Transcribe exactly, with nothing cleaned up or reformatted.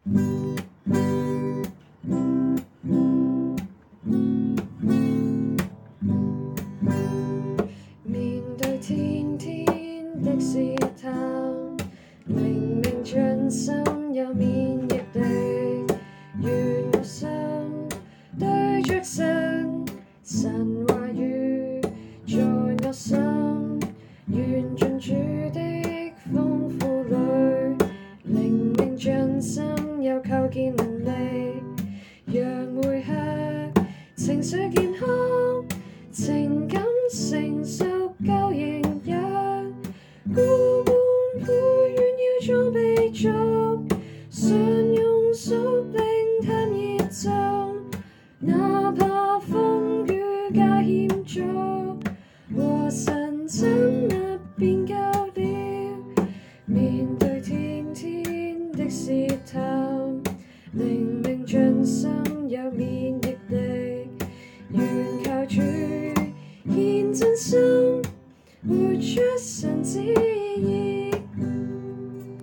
面對天天的試探，明明盡心有免疫力，願我心對着神，神話語在我心，願進主的豐富裡，靈命盡心有構建能力，讓每刻情緒健康，情感成熟夠營養，顧滿會願要裝備足，常用屬靈太熱衷，哪怕風雨加險阻，和神親密便夠了。面對天天的試探，靈命盡心有免疫力，願靠主獻真心，活出神旨意。